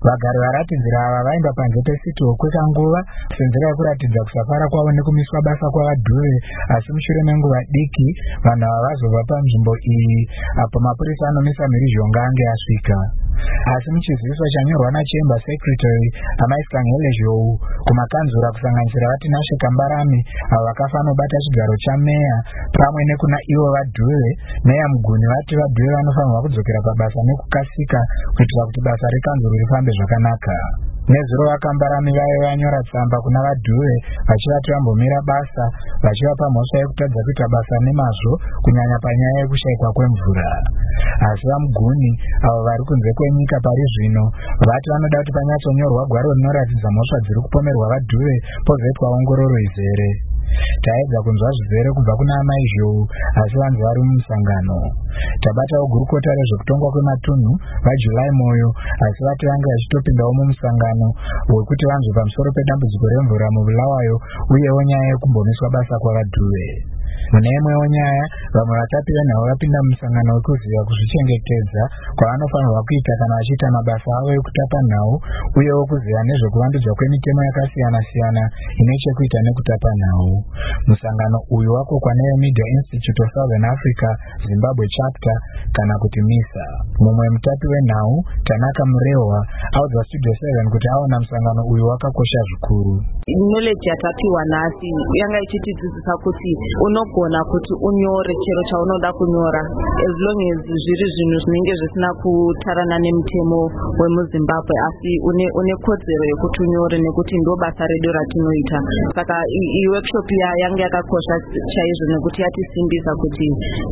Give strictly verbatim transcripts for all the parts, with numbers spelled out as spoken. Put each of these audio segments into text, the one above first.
Vagari varatidzira ava vaimba panze pesitoo kwekanguva senzira yekuratidza kusafara kwavo nekumiswa basa kwavadhuve, asi mushure menguva diki vanhu ava vazobva panzvimbo iyi apo mapurisa anomisa mhirizhonga ange asvika. Asi muchiziviso chanyorwa nachemba secretary amaisangele zhou kumakanzura kusanganisira vatinashe Kambarami avo vakafa nobata chigaro chameya pamwe nekuna ivo vadhuve, meya Muguni vati vadhuve vanofanirwa kudzokera pabasa nekukasika kuitira kuti basa rekanzuro rifambe zvakanaka. Nezuro vaKambarami vaive vanyora tsamba kuna vadhuve vachivati vambomira basa, vachivapa mhosva yekutadza kuita basa nemazvo kunyanya panyaya yekushayikwa kwemvura. Asi vaMuguni avo vari kunze kwenyika pari zvino vati vanoda kuti panyatsonyorwa gwaro rinoratidza mhosva dziri kupomerwa vadhuve pozoitwa ongororo izere. Taedza kunzwa zvizere kubva kuna amai Zhou asi vanzi vari mumusangano. Tabatawo gurukota rezvekutongwa kwematunhu vaJulai Moyo asi vati vange vachitopindawo mumusangano wekuti vanzwe pamusoro pedambudziko remvura muBulawayo uyewo nyaya yekumbomiswa basa kwavadhuve. Mune imwewo nyaya, vamwe vatapi venhau vapinda mumusangano wekuziva kuzvichengetedza kwavanofanirwa kuita kana vachiita mabasa avo ekutapa nhau uyewo kuziva nezvekuvandudzwa kwemitemo yakasiyana-siyana ine chekuita nekutapa nhau. Musangano uyu wakokwa neMedia Institute of Southern Africa Zimbabwe Chapter kana kuti MISA. Mumwe mutapi wenhau, Tanaka Murehwa, audza Studio seven kuti aona musangano uyu wakakosha zvikuru. Knowledge yatapiwa nhasi yanga ichitidzidzisa kuti unogona kuti unyore chero chaunoda kunyora as long as zviri zvinhu zvinenge zvisina kutarana nemutemo wemuZimbabwe, asi une une kodzero yekuti unyore nekuti ndo basa redu ratinoita. Saka iyi workshop ya yanga yakakosha chaizvo nekuti yatisimbisa kuti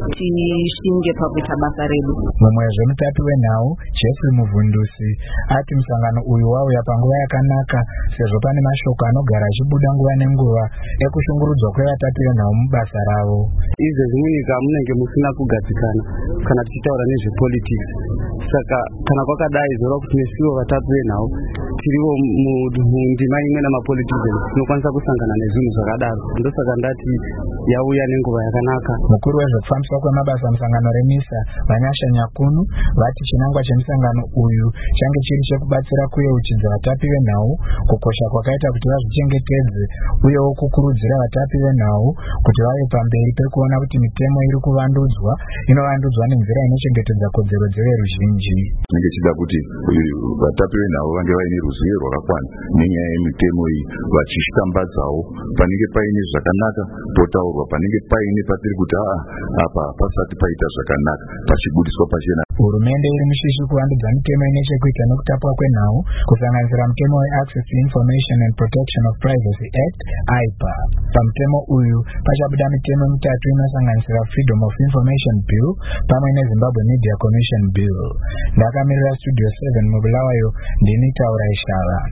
tishinge pakuita basa redu. Mumwe zvemutapi wenhau, Jeffrey Muvhundusi, ati musangano uyu wauya panguva yakanaka sezvo pane mashoko anogara achibuda nguva nenguva ekushungurudzwa kwevatapi venhau mubasa ravo. Izvezvi munyika munenge musina kugadzikana kana tichitaura nezvepolitics. Saka kana kwakadai zvoreva kuti nesiwo vatapi venhau tiriwo mundima imwe namapoliticians tinokwanisa kusangana nezvinhu zvakadaro. Ndosaka ndati yauya nenguva yakanaka. Mukuru wezvekufambiswa kwemabasa musangano reMISA Vanyasha Nyakunu vati chinangwa chemusangano uyu change chiri chekubatsira kuyeuchidza vatapi venhau kukosha kwakaita kuti vazvichengetedze uyewo kukurudzira vatapi venhau kuti vave pamberi pekuona kuti mitemo iri kuvandudzwa inovandudzwa nenzira inochengetedza kodzero dzeveruzhinji. Tinenge tichida kuti vatapi venhau vange vaine ruzivo rwakakwana nenyaya yemitemo iyi, vachishambadzawo panenge paine zvakanaka totaurwa, panenge paine patiri kuti aa apa pasati paita zvakanaka pachibudiswa pachena. Hurumende iri mushishi kuvandudza mitemo ine chekuita nekutapwa kwenhau kusanganisira mutemo weAccess to Information and Protection of Privacy Act I P A. Pamutemo uyu pachabuda mitemo mitatu inosanganisira Freedom of Information Bill pamwe neZimbabwe Media Commission Bill. Ndakamirira Studio seven muBulawayo, ndini Taura Ishava.